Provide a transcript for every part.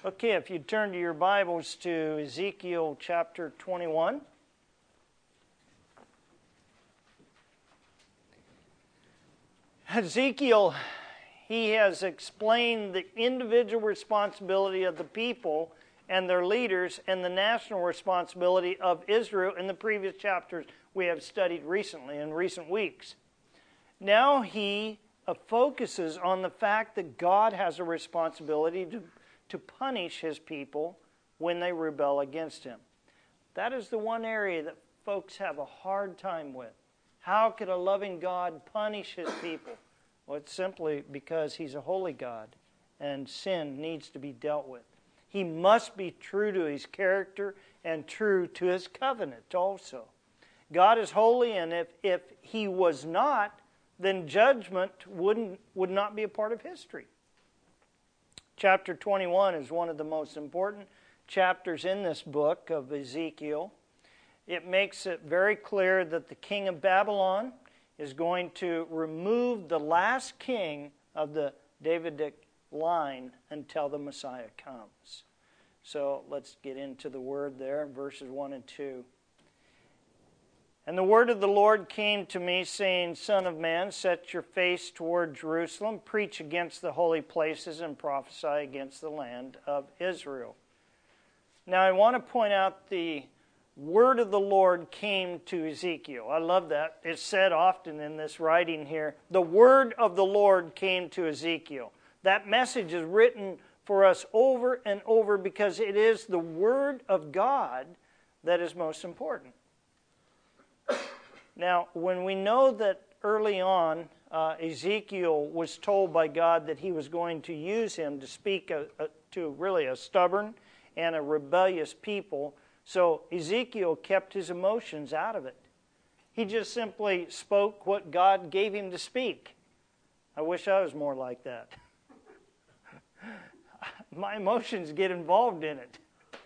Okay, if you turn to your Bibles to Ezekiel chapter 21. Ezekiel, he has explained the individual responsibility of the people and their leaders and the national responsibility of Israel in the previous chapters we have studied recently, in recent weeks. Now he focuses on the fact that God has a responsibility to punish His people when they rebel against Him. That is the one area that folks have a hard time with. How could a loving God punish His people? Well, it's simply because He's a holy God and sin needs to be dealt with. He must be true to His character and true to His covenant also. God is holy, and if He was not, then judgment would not be a part of history. Chapter 21 is one of the most important chapters in this book of Ezekiel. It makes it very clear that the king of Babylon is going to remove the last king of the Davidic line until the Messiah comes. So let's get into the word there, verses 1 and 2. And the word of the Lord came to me, saying, Son of man, set your face toward Jerusalem, preach against the holy places, and prophesy against the land of Israel. Now I want to point out the word of the Lord came to Ezekiel. I love that. It's said often in this writing here. The word of the Lord came to Ezekiel. That message is written for us over and over because it is the word of God that is most important. Now, when we know that early on Ezekiel was told by God that He was going to use him to speak to really a stubborn and a rebellious people, so Ezekiel kept his emotions out of it. He just simply spoke what God gave him to speak. I wish I was more like that. My emotions get involved in it.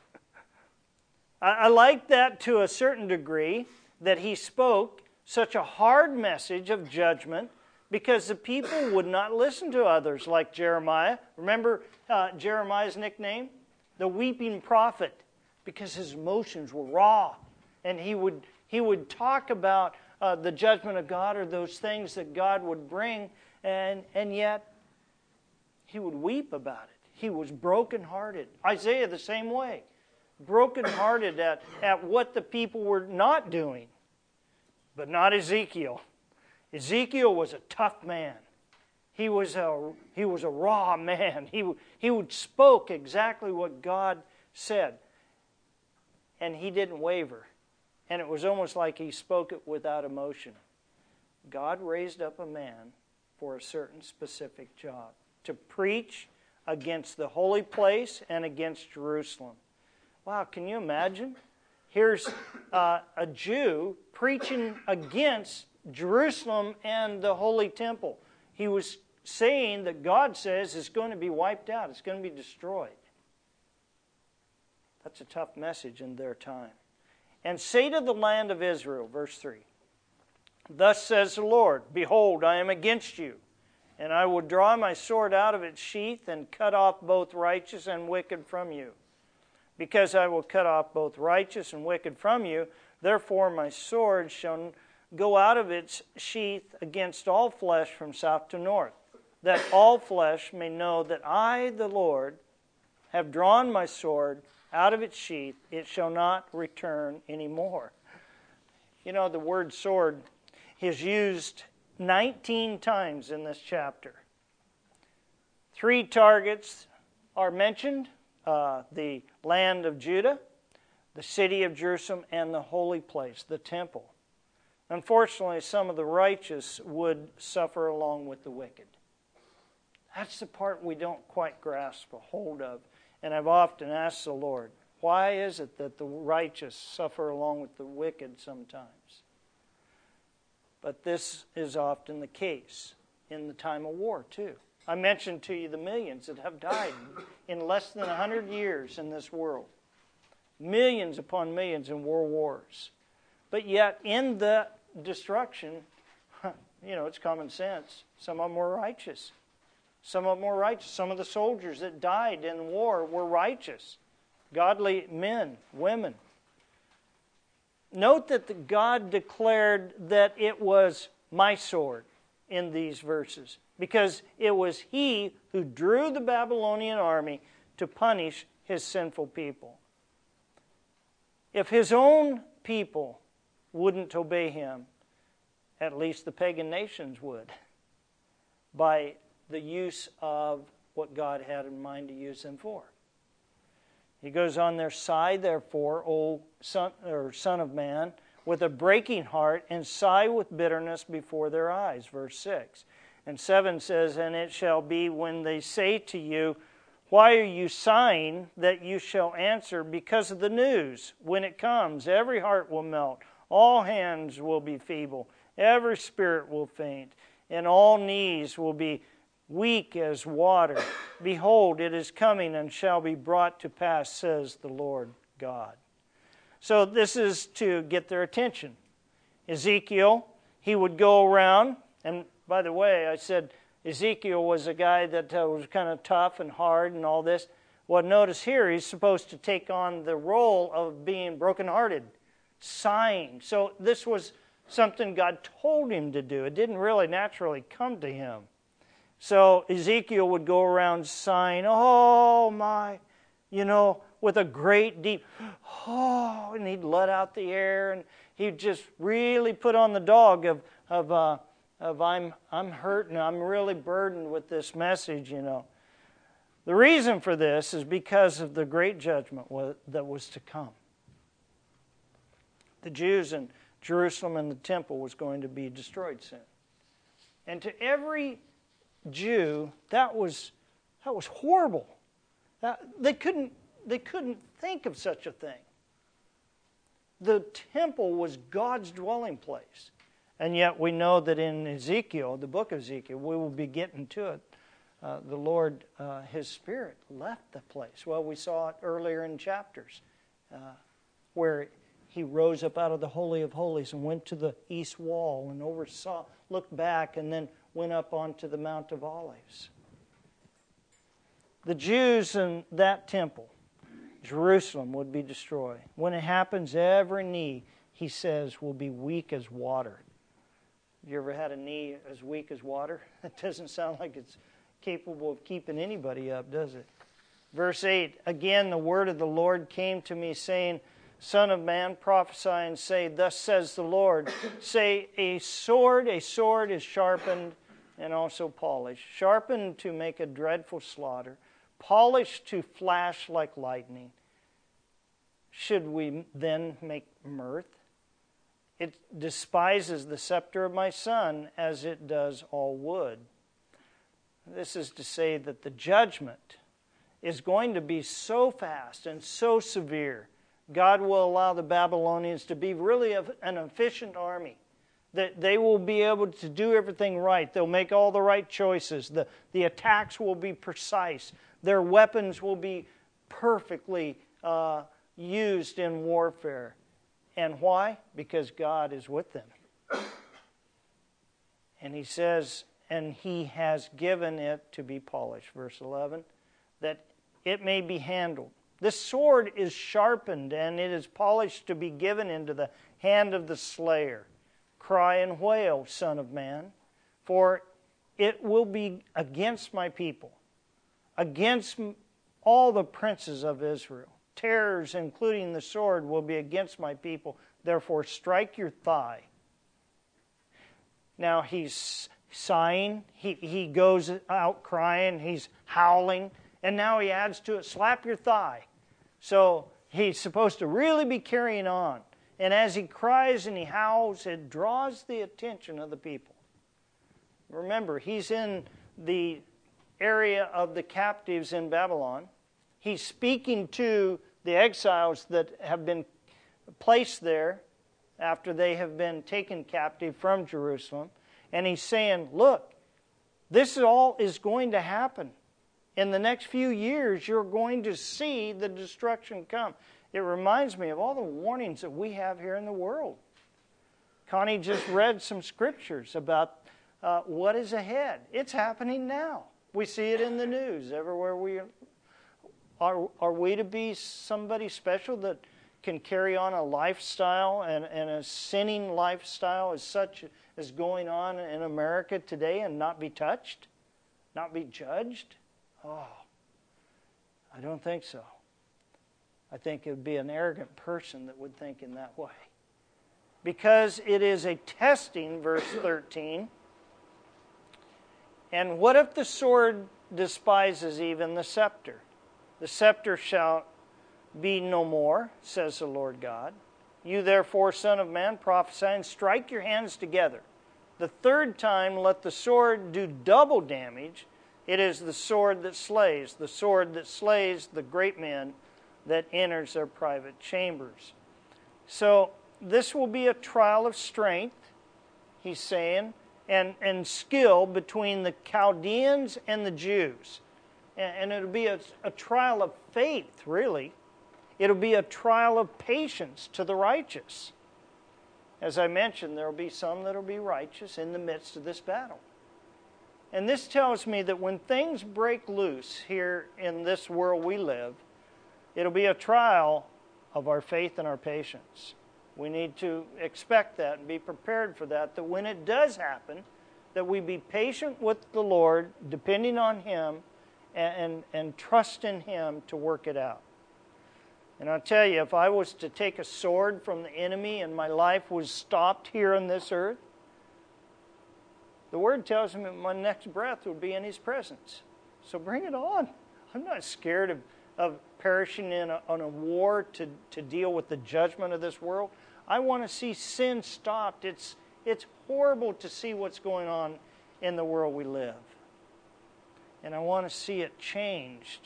I like that to a certain degree, that he spoke such a hard message of judgment because the people would not listen to others like Jeremiah. Remember Jeremiah's nickname? The weeping prophet, because his emotions were raw. And he would talk about the judgment of God or those things that God would bring, and yet he would weep about it. He was brokenhearted. Isaiah the same way. Brokenhearted at what the people were not doing. But not Ezekiel. Ezekiel was a tough man. He was a raw man. He spoke exactly what God said. And he didn't waver. And it was almost like he spoke it without emotion. God raised up a man for a certain specific job. To preach against the holy place and against Jerusalem. Wow, can you imagine? Here's a Jew preaching against Jerusalem and the Holy Temple. He was saying that God says it's going to be wiped out. It's going to be destroyed. That's a tough message in their time. And say to the land of Israel, verse 3, Thus says the Lord, Behold, I am against you, and I will draw my sword out of its sheath and cut off both righteous and wicked from you. Because I will cut off both righteous and wicked from you, therefore my sword shall go out of its sheath against all flesh from south to north, that all flesh may know that I, the Lord, have drawn my sword out of its sheath. It shall not return anymore. You know, the word sword is used 19 times in this chapter. 3 targets are mentioned. The land of Judah, the city of Jerusalem, and the holy place, the temple. Unfortunately, some of the righteous would suffer along with the wicked. That's the part we don't quite grasp a hold of. And I've often asked the Lord, why is it that the righteous suffer along with the wicked sometimes? But this is often the case in the time of war, too. I mentioned to you the millions that have died in less than 100 years in this world. Millions upon millions in world wars. But yet, in the destruction, it's common sense. Some of them were righteous. Some of them were righteous. Some of the soldiers that died in war were righteous. Godly men, women. Note that God declared that it was my sword in these verses, because it was He who drew the Babylonian army to punish His sinful people. If His own people wouldn't obey Him, at least the pagan nations would, by the use of what God had in mind to use them for. He goes on their side, therefore, O son of man, with a breaking heart, and sigh with bitterness before their eyes. Verse 6. And 7 says, and it shall be when they say to you, why are you sighing, that you shall answer, because of the news. When it comes, every heart will melt, all hands will be feeble, every spirit will faint, and all knees will be weak as water. Behold, it is coming and shall be brought to pass, says the Lord God. So this is to get their attention. Ezekiel, he would go around, and by the way, I said Ezekiel was a guy that was kind of tough and hard and all this. Well, notice here, he's supposed to take on the role of being brokenhearted, sighing. So this was something God told him to do. It didn't really naturally come to him. So Ezekiel would go around sighing, oh my, with a great deep, oh, and he'd let out the air, and he'd just really put on the dog of I'm hurt and I'm really burdened with this message, The reason for this is because of the great judgment that was to come. The Jews in Jerusalem and the temple was going to be destroyed soon. And to every Jew, that was horrible. They couldn't think of such a thing. The temple was God's dwelling place. And yet we know that in Ezekiel, the book of Ezekiel, we will be getting to it, the Lord, His Spirit left the place. Well, we saw it earlier in chapters where He rose up out of the Holy of Holies and went to the east wall and looked back, and then went up onto the Mount of Olives. The Jews in that temple, Jerusalem, would be destroyed. When it happens, every knee, He says, will be weak as water. Have you ever had a knee as weak as water? That doesn't sound like it's capable of keeping anybody up, does it? Verse 8, again the word of the Lord came to me, saying, Son of man, prophesy and say, thus says the Lord, say, a sword is sharpened and also polished, sharpened to make a dreadful slaughter, polished to flash like lightning. Should we then make mirth? It despises the scepter of my son as it does all wood. This is to say that the judgment is going to be so fast and so severe. God will allow the Babylonians to be really an efficient army, that they will be able to do everything right. They'll make all the right choices. The attacks will be precise. Their weapons will be perfectly used in warfare. And why? Because God is with them. And He says, and He has given it to be polished, verse 11, that it may be handled. This sword is sharpened, and it is polished to be given into the hand of the slayer. Cry and wail, Son of man, for it will be against my people, against all the princes of Israel. Terrors, including the sword, will be against my people. Therefore, strike your thigh. Now, he's sighing. He goes out crying. He's howling. And now he adds to it, slap your thigh. So he's supposed to really be carrying on. And as he cries and he howls, it draws the attention of the people. Remember, he's in the area of the captives in Babylon. He's speaking to the exiles that have been placed there after they have been taken captive from Jerusalem. And he's saying, look, this all is going to happen. In the next few years, you're going to see the destruction come. It reminds me of all the warnings that we have here in the world. Connie just read some scriptures about what is ahead. It's happening now. We see it in the news everywhere we are. Are we to be somebody special that can carry on a lifestyle and a sinning lifestyle as such as going on in America today and not be touched? Not be judged? Oh, I don't think so. I think it would be an arrogant person that would think in that way. Because it is a testing, verse 13. And what if the sword despises even the scepter? The scepter shall be no more, says the Lord God. You therefore, Son of Man, prophesy and strike your hands together. The third time let the sword do double damage. It is the sword that slays the great men that enters their private chambers. So this will be a trial of strength, he's saying, and skill between the Chaldeans and the Jews. And it'll be a trial of faith, really. It'll be a trial of patience to the righteous. As I mentioned, there will be some that will be righteous in the midst of this battle. And this tells me that when things break loose here in this world we live, it'll be a trial of our faith and our patience. We need to expect that and be prepared for that, that when it does happen, that we be patient with the Lord, depending on Him, and trust in Him to work it out. And I'll tell you, if I was to take a sword from the enemy and my life was stopped here on this earth, the Word tells me my next breath would be in His presence. So bring it on. I'm not scared of perishing on a war to deal with the judgment of this world. I want to see sin stopped. It's horrible to see what's going on in the world we live. And I want to see it changed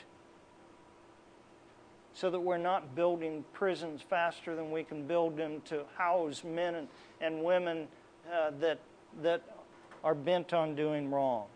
so that we're not building prisons faster than we can build them to house men and women that are bent on doing wrong.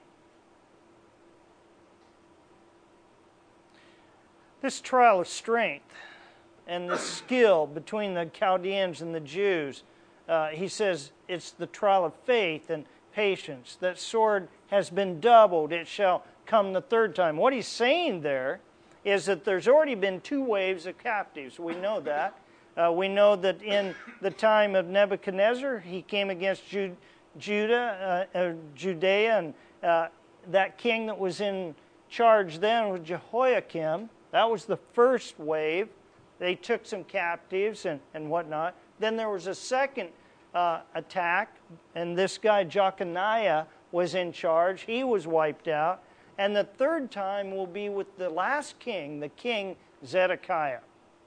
This trial of strength and the skill between the Chaldeans and the Jews, he says it's the trial of faith and patience. That sword has been doubled, it shall come the third time. What he's saying there is that there's already been 2 waves of captives. We know that. We know that in the time of Nebuchadnezzar, he came against Judea, and that king that was in charge then was Jehoiakim. That was the first wave. They took some captives and whatnot. Then there was a second attack, and this guy Jeconiah was in charge. He was wiped out. And the third time will be with the last king, the king Zedekiah.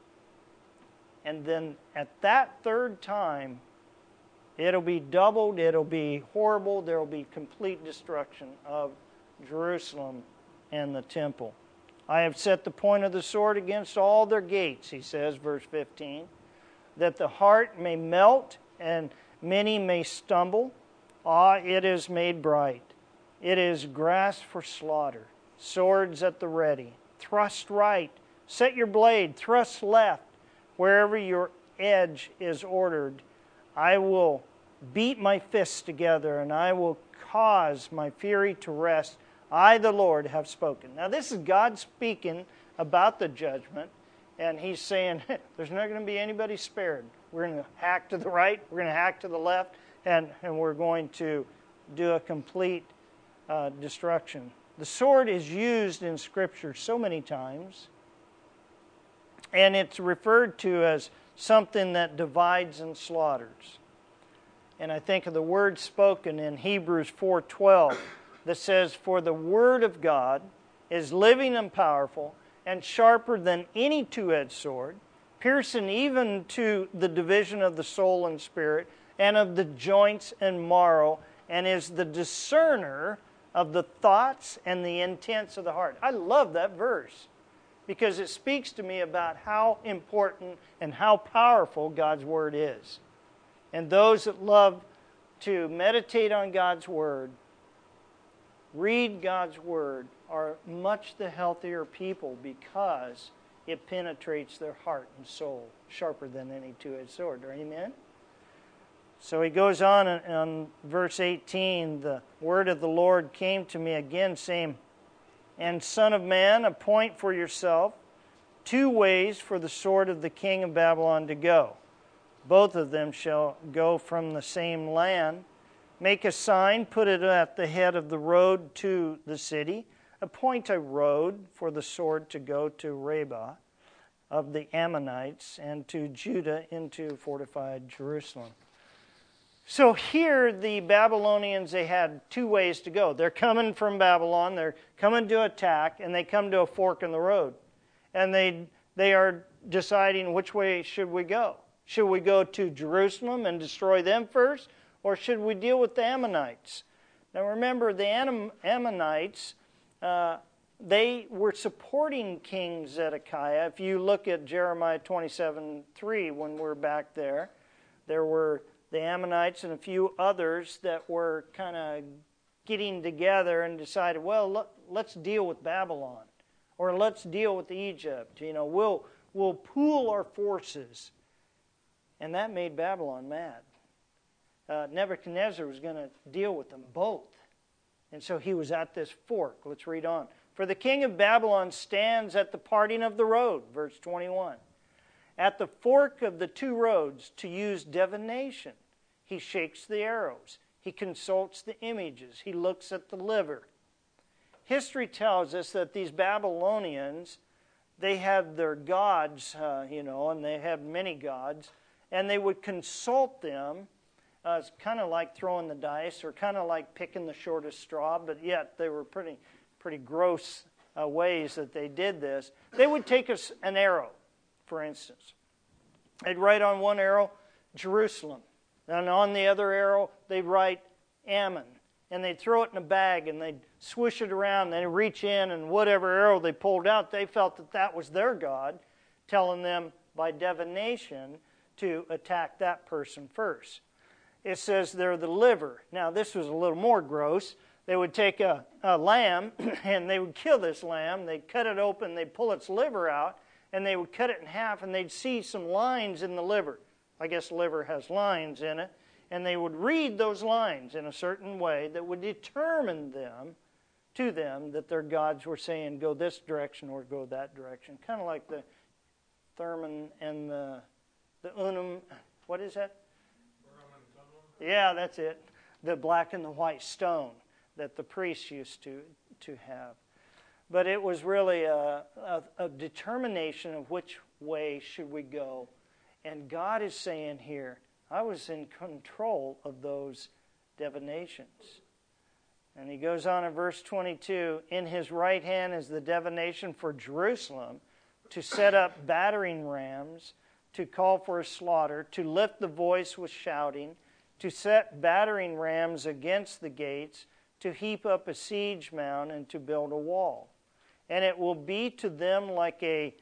And then at that third time, it'll be doubled, it'll be horrible, there will be complete destruction of Jerusalem and the temple. I have set the point of the sword against all their gates, he says, verse 15, that the heart may melt and many may stumble. It is made bright. It is grass for slaughter, swords at the ready. Thrust right, set your blade, thrust left. Wherever your edge is ordered, I will beat my fists together, and I will cause my fury to rest. I, the Lord, have spoken. Now, this is God speaking about the judgment, and He's saying, there's not going to be anybody spared. We're going to hack to the right, we're going to hack to the left, and we're going to do a complete destruction. The sword is used in Scripture so many times, and it's referred to as something that divides and slaughters. And I think of the word spoken in Hebrews 4:12 that says, "For the word of God is living and powerful and sharper than any two-edged sword, piercing even to the division of the soul and spirit and of the joints and marrow, and is the discerner of the thoughts and the intents of the heart." I love that verse because it speaks to me about how important and how powerful God's Word is. And those that love to meditate on God's Word, read God's Word, are much the healthier people because it penetrates their heart and soul, sharper than any two-edged sword. Amen? So he goes on verse 18, the word of the Lord came to me again, saying, And son of man, appoint for yourself 2 ways for the sword of the king of Babylon to go. Both of them shall go from the same land. Make a sign, put it at the head of the road to the city. Appoint a road for the sword to go to Rabbah of the Ammonites and to Judah into fortified Jerusalem. So here the Babylonians, they had 2 ways to go. They're coming from Babylon, they're coming to attack, and they come to a fork in the road. And they are deciding which way should we go. Should we go to Jerusalem and destroy them first, or should we deal with the Ammonites? Now remember, the Ammonites, they were supporting King Zedekiah. If you look at Jeremiah 27:3, when we're back there were the Ammonites and a few others that were kind of getting together and decided, well, let's deal with Babylon, or let's deal with Egypt. We'll pool our forces. And that made Babylon mad. Nebuchadnezzar was going to deal with them both. And so he was at this fork. Let's read on. For the king of Babylon stands at the parting of the road, verse 21. At the fork of the 2 roads to use divination. He shakes the arrows. He consults the images. He looks at the liver. History tells us that these Babylonians, they had their gods, and they had many gods, and they would consult them. It's kind of like throwing the dice, or kind of like picking the shortest straw, but yet they were pretty gross ways that they did this. They would take an arrow, for instance. They'd write on one arrow, Jerusalem. And on the other arrow, they'd write Ammon. And they'd throw it in a bag, and they'd swish it around, and they'd reach in, and whatever arrow they pulled out, they felt that was their God, telling them by divination to attack that person first. It says they're the liver. Now, this was a little more gross. They would take a lamb, and they would kill this lamb. They'd cut it open, they'd pull its liver out, and they would cut it in half, and they'd see some lines in the liver. I guess liver has lines in it. And they would read those lines in a certain way that would determine to them that their gods were saying, go this direction or go that direction. Kind of like the Thurman and the Unum. What is that? Yeah, that's it. The black and the white stone that the priests used to have. But it was really a determination of which way should we go. And God is saying here, I was in control of those divinations. And he goes on in verse 22, in his right hand is the divination for Jerusalem, to set up battering rams, to call for a slaughter, to lift the voice with shouting, to set battering rams against the gates, to heap up a siege mound, and to build a wall. And it will be to them like a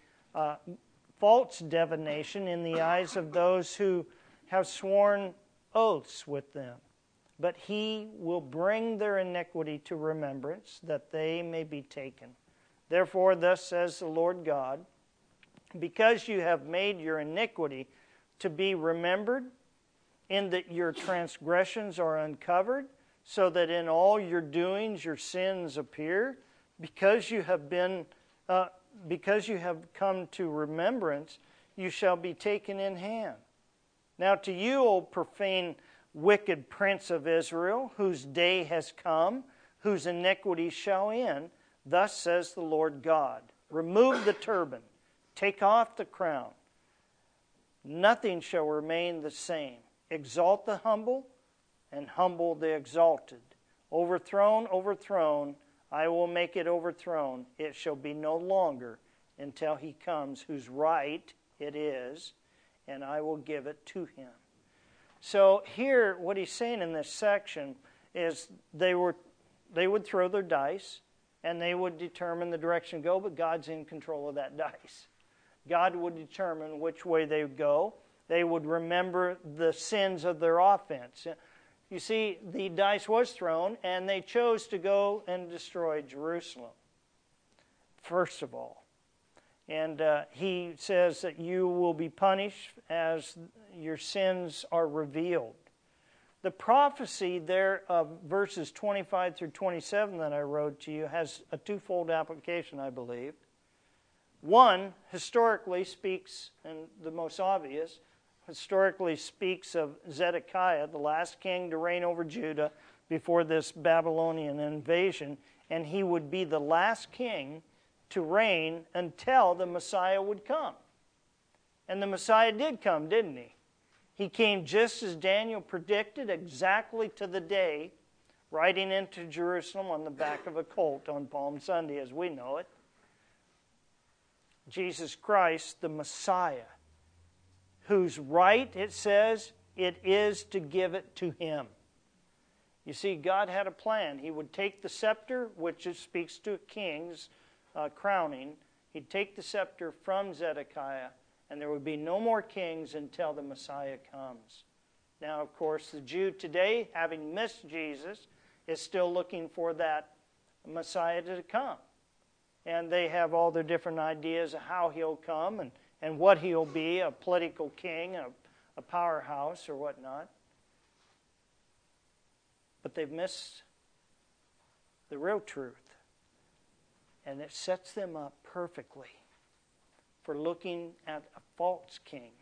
false divination in the eyes of those who have sworn oaths with them. But he will bring their iniquity to remembrance, that they may be taken. Therefore, thus says the Lord God, because you have made your iniquity to be remembered, in that your transgressions are uncovered, so that in all your doings your sins appear, because you have come to remembrance, you shall be taken in hand. Now to you, O profane, wicked prince of Israel, whose day has come, whose iniquity shall end, thus says the Lord God, remove the turban, take off the crown. Nothing shall remain the same. Exalt the humble, and humble the exalted. Overthrown, I will make it overthrown. It shall be no longer until he comes, whose right it is, and I will give it to him. So here, what he's saying in this section is they would throw their dice, and they would determine the direction to go, but God's in control of that dice. God would determine which way they would go. They would remember the sins of their offense. You see, the dice was thrown, and they chose to go and destroy Jerusalem, first of all. And he says that you will be punished as your sins are revealed. The prophecy there of verses 25 through 27 that I wrote to you has a twofold application, I believe. One, historically speaks, and the most obvious, historically speaks of Zedekiah, the last king to reign over Judah before this Babylonian invasion, and he would be the last king to reign until the Messiah would come. And the Messiah did come, didn't he? He came just as Daniel predicted, exactly to the day, riding into Jerusalem on the back of a colt on Palm Sunday, as we know it. Jesus Christ, the Messiah, whose right, it says, it is to give it to him. You see, God had a plan. He would take the scepter, which speaks to kings crowning. He'd take the scepter from Zedekiah, and there would be no more kings until the Messiah comes. Now, of course, the Jew today, having missed Jesus, is still looking for that Messiah to come. And they have all their different ideas of how he'll come and what he'll be, a political king, a powerhouse or whatnot. But they've missed the real truth. And it sets them up perfectly for looking at a false king,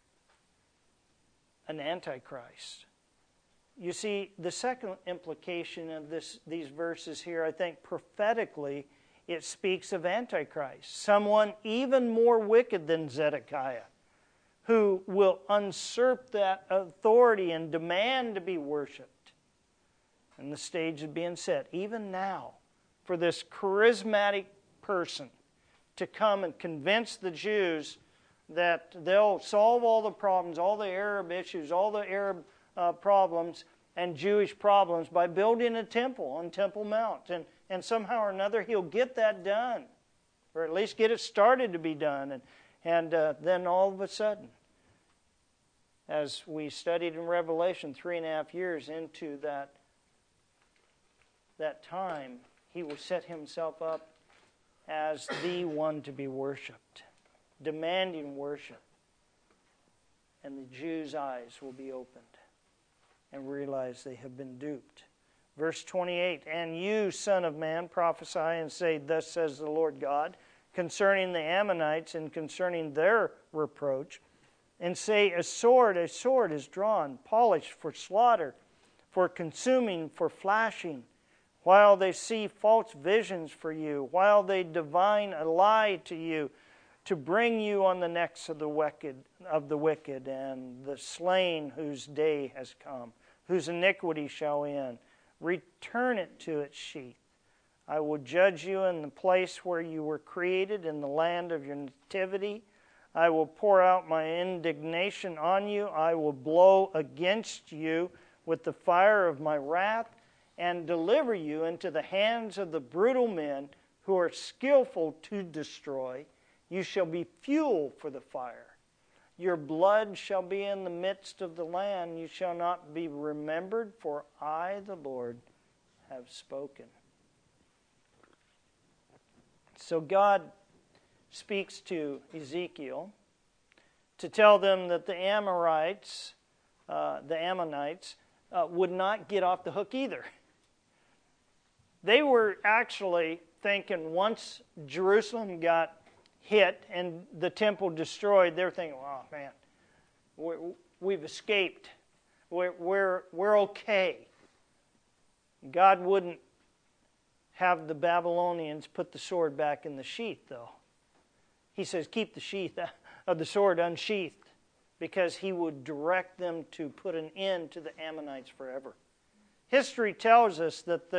an antichrist. You see, the second implication of these verses here, I think prophetically, it speaks of Antichrist, someone even more wicked than Zedekiah, who will usurp that authority and demand to be worshipped. And the stage is being set, even now, for this charismatic person to come and convince the Jews that they'll solve all the problems, all the Arab issues, all the Arab problems and Jewish problems by building a temple on Temple Mount. And somehow or another he'll get that done, or at least get it started to be done. And then all of a sudden, as we studied in Revelation 3.5 years into that time, he will set himself up as the one to be worshipped, demanding worship. And the Jews' eyes will be opened and realize they have been duped. Verse 28, and you, son of man, prophesy and say, thus says the Lord God, concerning the Ammonites and concerning their reproach, and say, a sword is drawn, polished for slaughter, for consuming, for flashing, while they see false visions for you, while they divine a lie to you, to bring you on the necks of the wicked, and the slain whose day has come, whose iniquity shall end. Return it to its sheath. I will judge you in the place where you were created, in the land of your nativity. I will pour out my indignation on you. I will blow against you with the fire of my wrath, and deliver you into the hands of the brutal men who are skillful to destroy. You shall be fuel for the fire. Your blood shall be in the midst of the land. You shall not be remembered, for I, the Lord, have spoken. So God speaks to Ezekiel to tell them that the Ammonites would not get off the hook either. They were actually thinking once Jerusalem got hit and the temple destroyed, they're thinking, oh man, we've escaped. We're okay. God wouldn't have the Babylonians put the sword back in the sheath, though. He says, keep the sheath of the sword unsheathed, because he would direct them to put an end to the Ammonites forever. History tells us that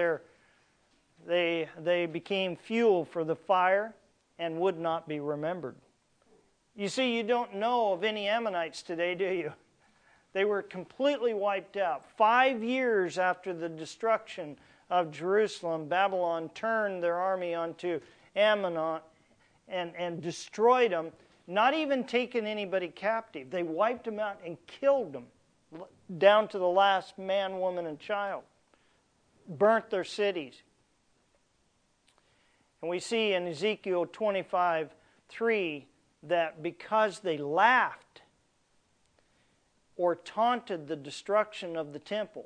they became fuel for the fire and would not be remembered. You see, you don't know of any Ammonites today, do you? They were completely wiped out. 5 years after the destruction of Jerusalem, Babylon turned their army onto Ammon and destroyed them, not even taking anybody captive. They wiped them out and killed them, down to the last man, woman, and child. Burnt their cities. And we see in Ezekiel 25:3 that because they laughed or taunted the destruction of the temple.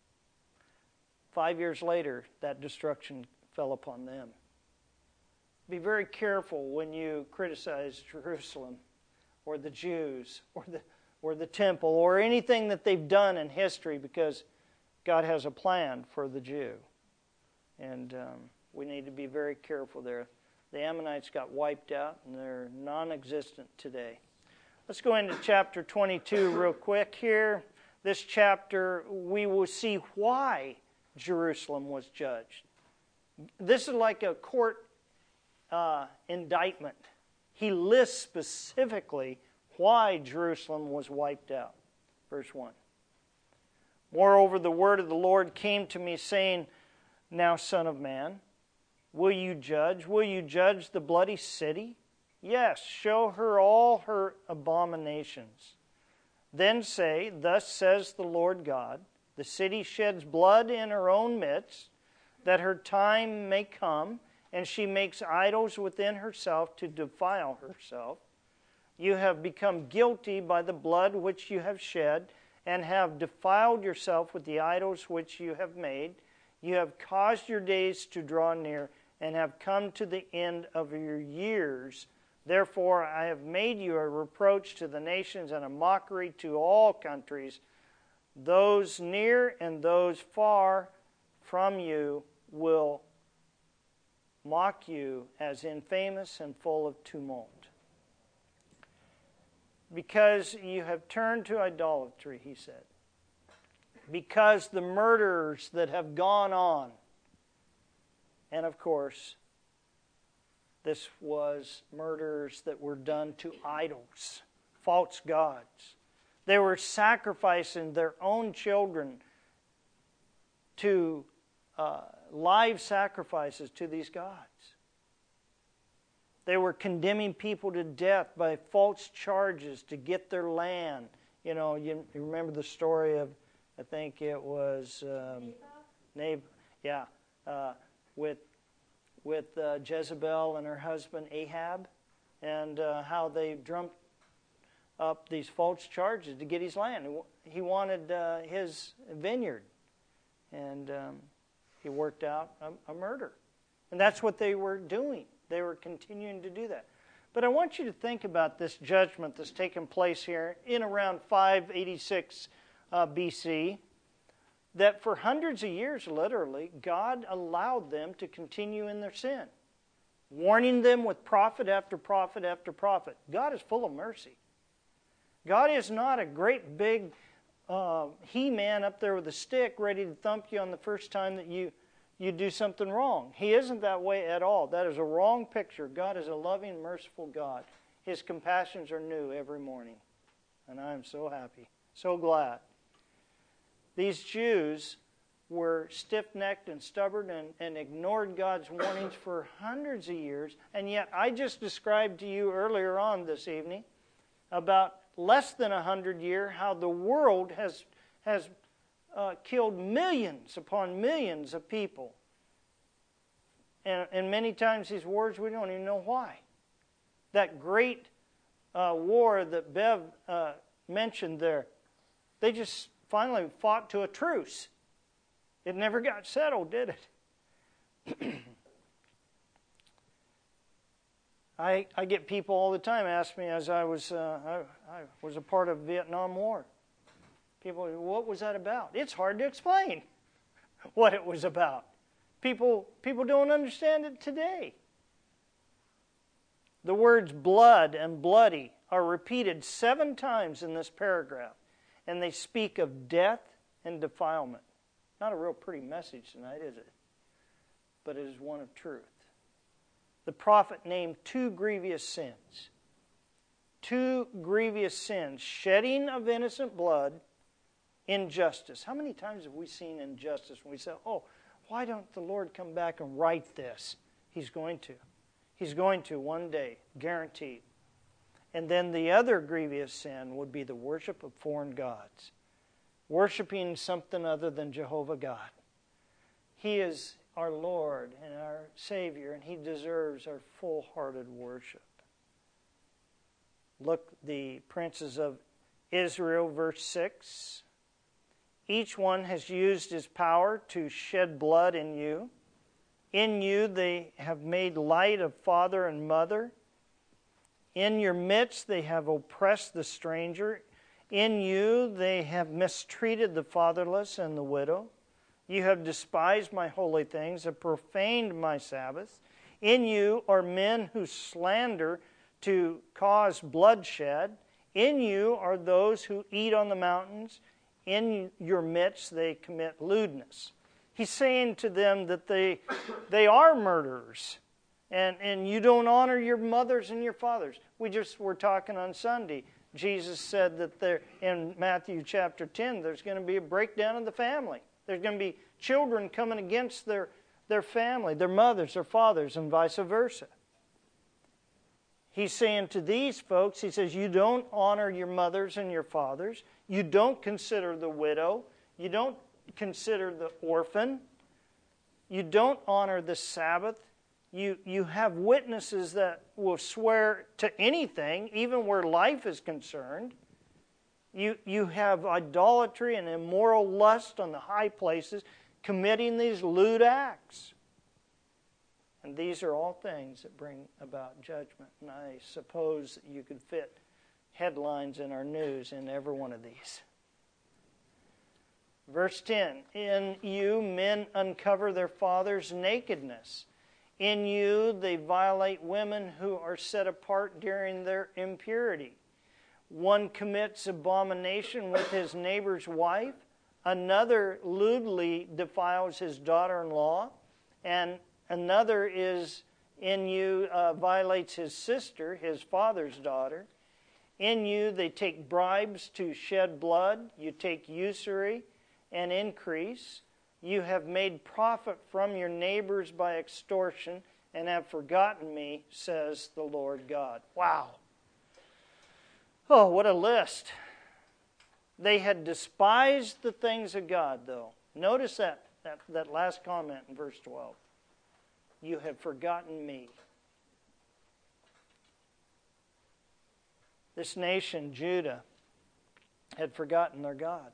5 years later, that destruction fell upon them. Be very careful when you criticize Jerusalem or the Jews or the temple or anything that they've done in history, because God has a plan for the Jew. And we need to be very careful there. The Ammonites got wiped out, and they're non-existent today. Let's go into chapter 22 real quick here. This chapter, we will see why Jerusalem was judged. This is like a court indictment. He lists specifically why Jerusalem was wiped out. Verse 1. Moreover, the word of the Lord came to me, saying, Now, son of man, will you judge? Will you judge the bloody city? Yes, show her all her abominations. Then say, Thus says the Lord God, the city sheds blood in her own midst, that her time may come, and she makes idols within herself to defile herself. You have become guilty by the blood which you have shed, and have defiled yourself with the idols which you have made. You have caused your days to draw near, and have come to the end of your years. Therefore I have made you a reproach to the nations, and a mockery to all countries. Those near and those far from you will mock you as infamous and full of tumult. Because you have turned to idolatry, he said. Because the murders that have gone on. And of course, this was murders that were done to idols, false gods. They were sacrificing their own children to live sacrifices to these gods. They were condemning people to death by false charges to get their land. You know, you remember the story of, I think it was with Jezebel and her husband Ahab, and how they drummed up these false charges to get his land. He wanted his vineyard, and he worked out a murder. And that's what they were doing. They were continuing to do that. But I want you to think about this judgment that's taken place here in around 586 BC, that for hundreds of years, literally, God allowed them to continue in their sin, warning them with prophet after prophet after prophet. God is full of mercy. God is not a great big He-Man up there with a stick ready to thump you on the first time that you do something wrong. He isn't that way at all. That is a wrong picture. God is a loving, merciful God. His compassions are new every morning. And I am so happy, so glad. These Jews were stiff-necked and stubborn and ignored God's warnings for hundreds of years. And yet I just described to you earlier on this evening about less than 100 years how the world has killed millions upon millions of people. And many times these wars, we don't even know why. That great war that Bev mentioned there, they just finally fought to a truce. It never got settled, did it? I get people all the time ask me, as I was a part of the Vietnam War. People, what was that about? It's hard to explain what it was about. People don't understand it today. The words blood and bloody are repeated 7 times in this paragraph, and they speak of death and defilement. Not a real pretty message tonight, is it? But it is one of truth. The prophet named 2 grievous sins. 2 grievous sins: shedding of innocent blood, injustice. How many times have we seen injustice when we say, oh, why don't the Lord come back and right this? He's going to. He's going to one day, guaranteed. And then the other grievous sin would be the worship of foreign gods. Worshiping something other than Jehovah God. He is our Lord and our Savior, and He deserves our full-hearted worship. Look, the princes of Israel, verse 6. Each one has used his power to shed blood in you. In you they have made light of father and mother. In your midst they have oppressed the stranger. In you they have mistreated the fatherless and the widow. You have despised my holy things and profaned my Sabbaths. In you are men who slander to cause bloodshed. In you are those who eat on the mountains. In your midst they commit lewdness. He's saying to them that they are murderers. And you don't honor your mothers and your fathers. We just were talking on Sunday. Jesus said that there, in Matthew chapter 10, there's going to be a breakdown of the family. There's going to be children coming against their family, their mothers, their fathers, and vice versa. He's saying to these folks, he says, you don't honor your mothers and your fathers. You don't consider the widow. You don't consider the orphan. You don't honor the Sabbath. You have witnesses that will swear to anything, even where life is concerned. You have idolatry and immoral lust on the high places, committing these lewd acts. And these are all things that bring about judgment. And I suppose that you could fit headlines in our news in every one of these. Verse 10, in you men uncover their father's nakedness. In you they violate women who are set apart during their impurity. One commits abomination with his neighbor's wife. Another lewdly defiles his daughter-in-law. And another is in you violates his sister, his father's daughter. In you they take bribes to shed blood. You take usury and increase. You have made profit from your neighbors by extortion and have forgotten me, says the Lord God. Wow. Oh, what a list. They had despised the things of God, though. Notice that last comment in verse 12. You have forgotten me. This nation, Judah, had forgotten their God.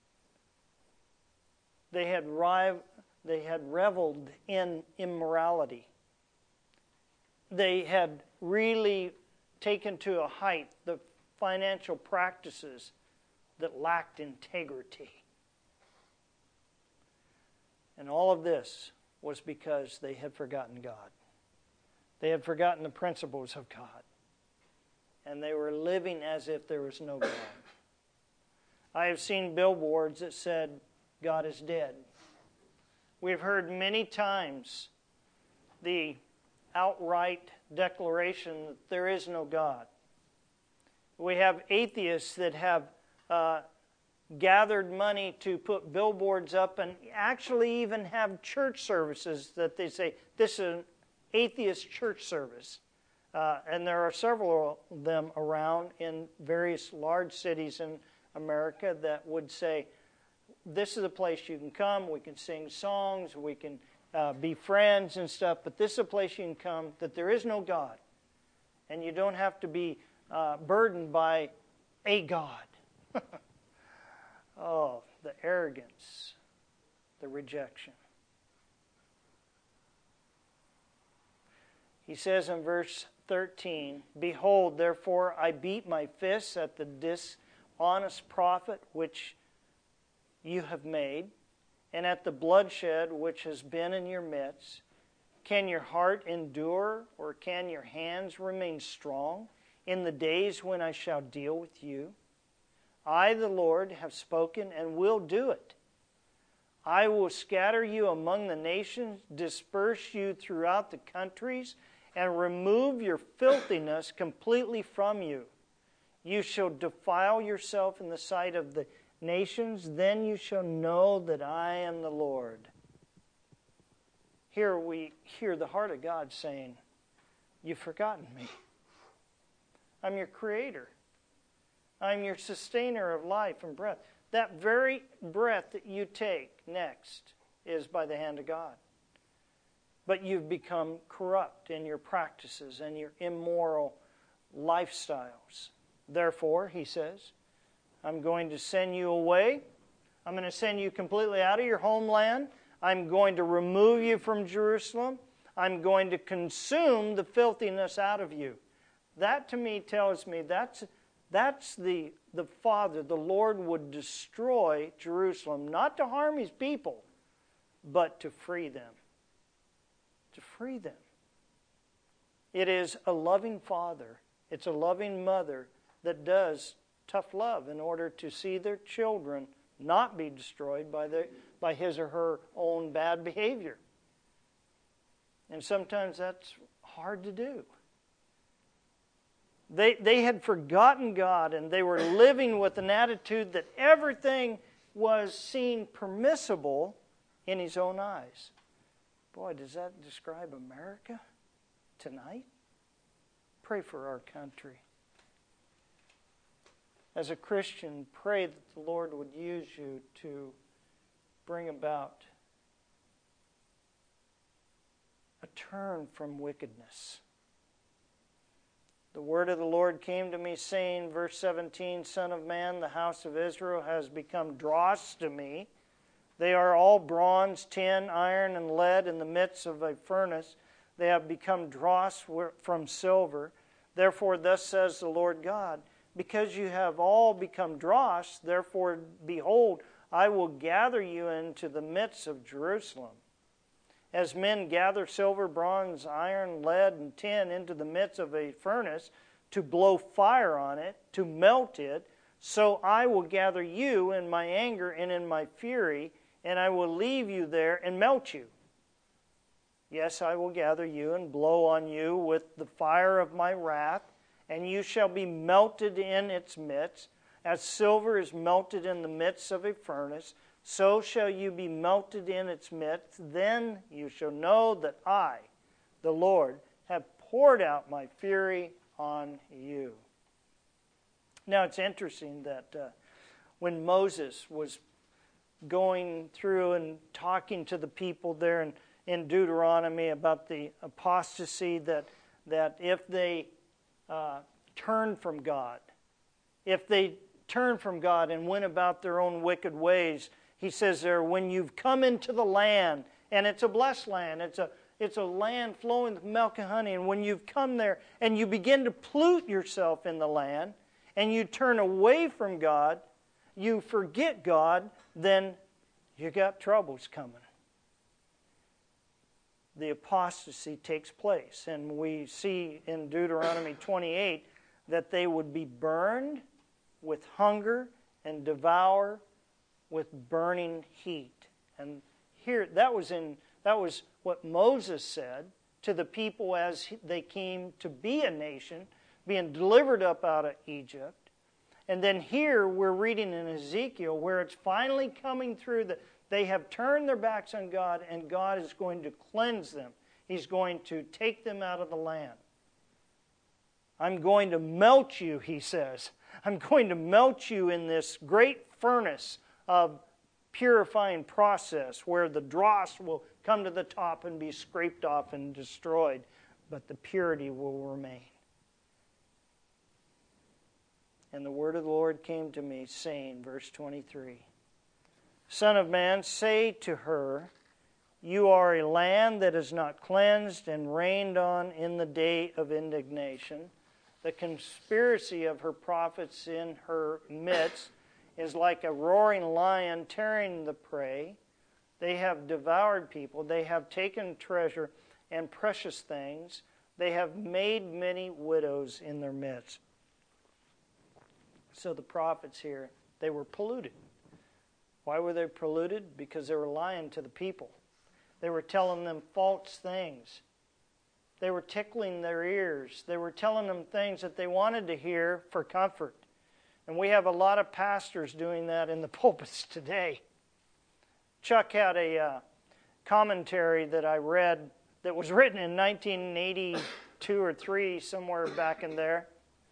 They had reveled in immorality. They had really taken to a height the financial practices that lacked integrity. And all of this was because they had forgotten God. They had forgotten the principles of God. And they were living as if there was no God. I have seen billboards that said, God is dead. We've heard many times the outright declaration that there is no God. We have atheists that have gathered money to put billboards up and actually even have church services that they say, this is an atheist church service. And there are several of them around in various large cities in America that would say, this is a place you can come, we can sing songs, we can be friends and stuff, but this is a place you can come that there is no God. And you don't have to be burdened by a God. Oh, the arrogance, the rejection. He says in verse 13, behold, therefore I beat my fists at the dishonest profit which you have made, and at the bloodshed which has been in your midst. Can your heart endure, or can your hands remain strong in the days when I shall deal with you? I, the Lord, have spoken and will do it. I will scatter you among the nations, disperse you throughout the countries, and remove your filthiness completely from you. You shall defile yourself in the sight of the nations, then you shall know that I am the Lord. Here we hear the heart of God saying, you've forgotten me. I'm your creator. I'm your sustainer of life and breath. That very breath that you take next is by the hand of God. But you've become corrupt in your practices and your immoral lifestyles. Therefore, he says, I'm going to send you away. I'm going to send you completely out of your homeland. I'm going to remove you from Jerusalem. I'm going to consume the filthiness out of you. That to me tells me that's the Father. The Lord would destroy Jerusalem, not to harm His people, but to free them. To free them. It is a loving Father. It's a loving mother that does tough love in order to see their children not be destroyed by his or her own bad behavior. And sometimes that's hard to do. They had forgotten God, and they were living with an attitude that everything was seen permissible in His own eyes. Boy, does that describe America tonight? Pray for our country. As a Christian, pray that the Lord would use you to bring about a turn from wickedness. The word of the Lord came to me, saying, verse 17, Son of man, the house of Israel has become dross to me. They are all bronze, tin, iron, and lead in the midst of a furnace. They have become dross from silver. Therefore, thus says the Lord God, because you have all become dross, therefore, behold, I will gather you into the midst of Jerusalem. As men gather silver, bronze, iron, lead, and tin into the midst of a furnace to blow fire on it, to melt it, so I will gather you in my anger and in my fury, and I will leave you there and melt you. Yes, I will gather you and blow on you with the fire of my wrath, and you shall be melted in its midst. As silver is melted in the midst of a furnace, so shall you be melted in its midst. Then you shall know that I, the Lord, have poured out my fury on you. Now it's interesting that when Moses was going through and talking to the people there in Deuteronomy about the apostasy, that if they turned from God, and went about their own wicked ways, he says there, when you've come into the land, and it's a blessed land, it's a land flowing with milk and honey, and when you've come there and you begin to pollute yourself in the land, and you turn away from God, you forget God, then you got troubles coming. The apostasy takes place, and we see in Deuteronomy 28 that they would be burned with hunger and devour with burning heat. And here that was what Moses said to the people as they came to be a nation, being delivered up out of Egypt. And then here we're reading in Ezekiel where it's finally coming through that they have turned their backs on God, and God is going to cleanse them. He's going to take them out of the land. I'm going to melt you, he says. I'm going to melt you in this great furnace of purifying process where the dross will come to the top and be scraped off and destroyed, but the purity will remain. And the word of the Lord came to me, saying, verse 23, Son of man, say to her, you are a land that is not cleansed and rained on in the day of indignation. The conspiracy of her prophets in her midst is like a roaring lion tearing the prey. They have devoured people. They have taken treasure and precious things. They have made many widows in their midst. So the prophets here, they were polluted. Why were they polluted? Because they were lying to the people. They were telling them false things. They were tickling their ears. They were telling them things that they wanted to hear for comfort. And we have a lot of pastors doing that in the pulpits today. Chuck had a commentary that I read that was written in 1982 or 3, somewhere back in there.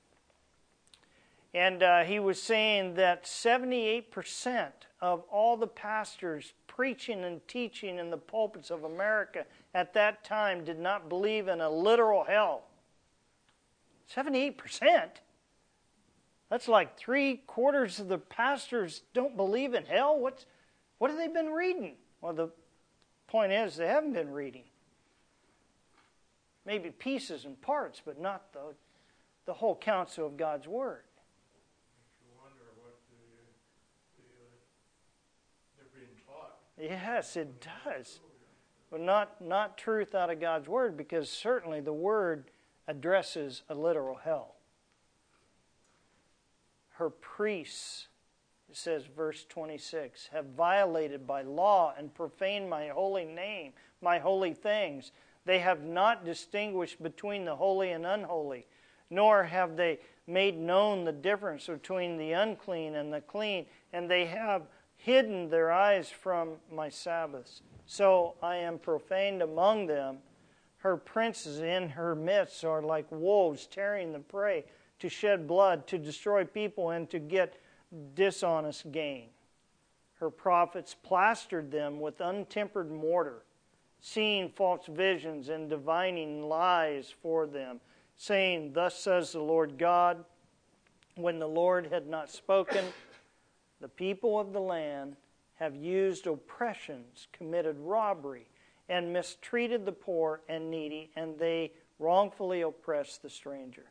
And he was saying that 78% of all the pastors preaching and teaching in the pulpits of America at that time did not believe in a literal hell. 78%? That's like 3/4 of the pastors don't believe in hell. What have they been reading? Well, the point is they haven't been reading. Maybe pieces and parts, but not the whole counsel of God's Word. You wonder what they're being taught. Yes, it does. But not truth out of God's Word, because certainly the Word addresses a literal hell. Her priests, it says, verse 26, have violated by law and profaned my holy name, my holy things. They have not distinguished between the holy and unholy, nor have they made known the difference between the unclean and the clean, and they have hidden their eyes from my Sabbaths. So I am profaned among them. Her princes in her midst are like wolves tearing the prey, to shed blood, to destroy people, and to get dishonest gain. Her prophets plastered them with untempered mortar, seeing false visions and divining lies for them, saying, Thus says the Lord God, when the Lord had not spoken, the people of the land have used oppressions, committed robbery, and mistreated the poor and needy, and they wrongfully oppressed the stranger.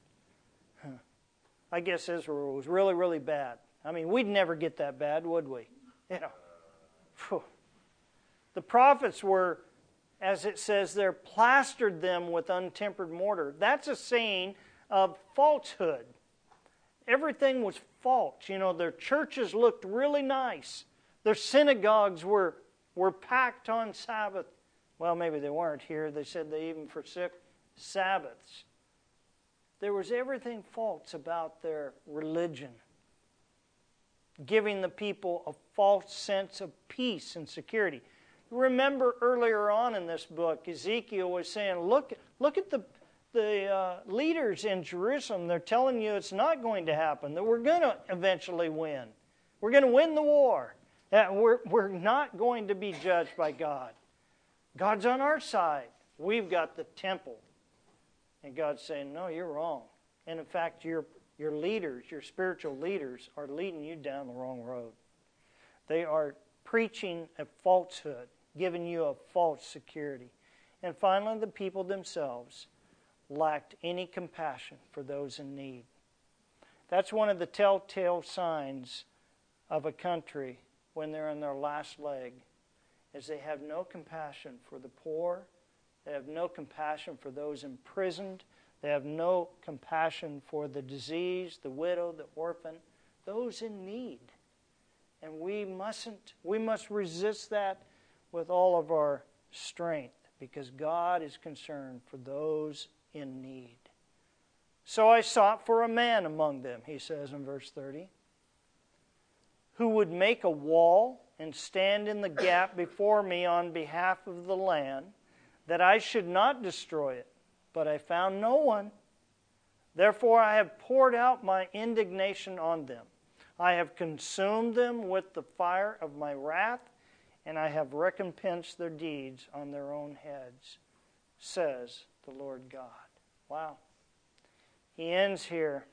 I guess Israel was really, really bad. I mean, we'd never get that bad, would we? You know. Phew. The prophets were, as it says there, plastered them with untempered mortar. That's a saying of falsehood. Everything was false. You know, their churches looked really nice. Their synagogues were packed on Sabbath. Well, maybe they weren't here. They said they even forsook Sabbaths. There was everything false about their religion, giving the people a false sense of peace and security. Remember earlier on in this book, Ezekiel was saying, look at the leaders in Jerusalem. They're telling you it's not going to happen, that we're going to eventually win. We're going to win the war. We're not going to be judged by God. God's on our side. We've got the temple. And God's saying, no, you're wrong. And in fact, your leaders, your spiritual leaders, are leading you down the wrong road. They are preaching a falsehood, giving you a false security. And finally, the people themselves lacked any compassion for those in need. That's one of the telltale signs of a country when they're in their last leg, is they have no compassion for the poor. They have no compassion for those imprisoned. They have no compassion for the diseased, the widow, the orphan, those in need. And we must resist that with all of our strength, because God is concerned for those in need. So I sought for a man among them, he says in verse 30, who would make a wall and stand in the gap before me on behalf of the land, that I should not destroy it. But I found no one. Therefore I have poured out my indignation on them. I have consumed them with the fire of my wrath, and I have recompensed their deeds on their own heads, says the Lord God. Wow. He ends here.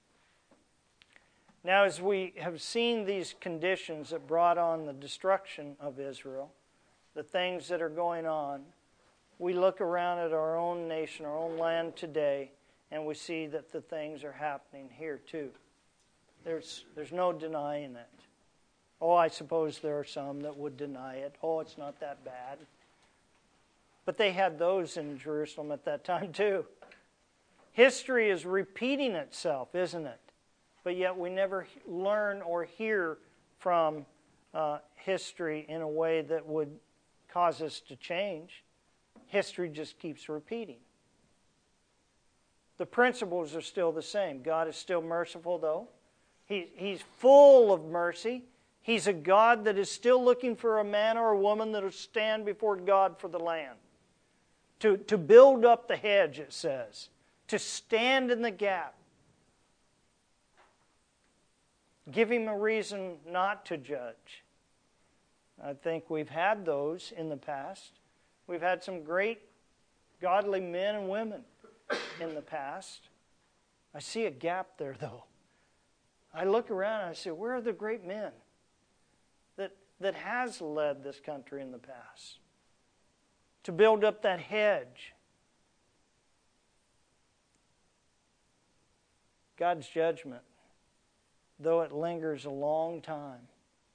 Now, as we have seen these conditions that brought on the destruction of Israel, the things that are going on, we look around at our own nation, our own land today, and we see that the things are happening here too. There's no denying it. Oh, I suppose there are some that would deny it. Oh, it's not that bad. But they had those in Jerusalem at that time too. History is repeating itself, isn't it? But yet we never learn or hear from history in a way that would cause us to change. History just keeps repeating. The principles are still the same. God is still merciful, though. He's full of mercy. He's a God that is still looking for a man or a woman that will stand before God for the land. To build up the hedge, it says. To stand in the gap. Give him a reason not to judge. I think we've had those in the past. We've had some great godly men and women in the past. I see a gap there, though. I look around and I say, where are the great men that has led this country in the past? To build up that hedge. God's judgment, though it lingers a long time,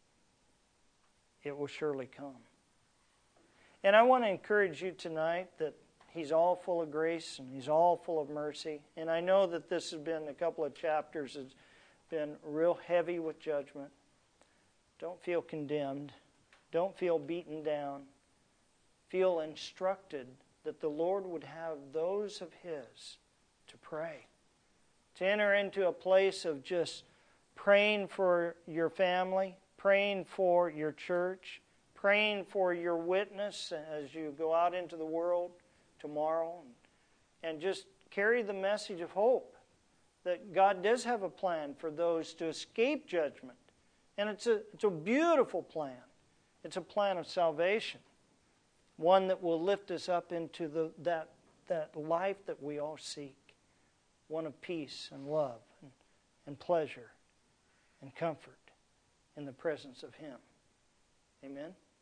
it will surely come. And I want to encourage you tonight that He's all full of grace and He's all full of mercy. And I know that this has been a couple of chapters that's been real heavy with judgment. Don't feel condemned. Don't feel beaten down. Feel instructed that the Lord would have those of His to pray. To enter into a place of just praying for your family, praying for your church, praying for your witness as you go out into the world tomorrow, and just carry the message of hope that God does have a plan for those to escape judgment. And it's a beautiful plan. It's a plan of salvation, one that will lift us up into that life that we all seek, one of peace and love and pleasure and comfort in the presence of Him. Amen.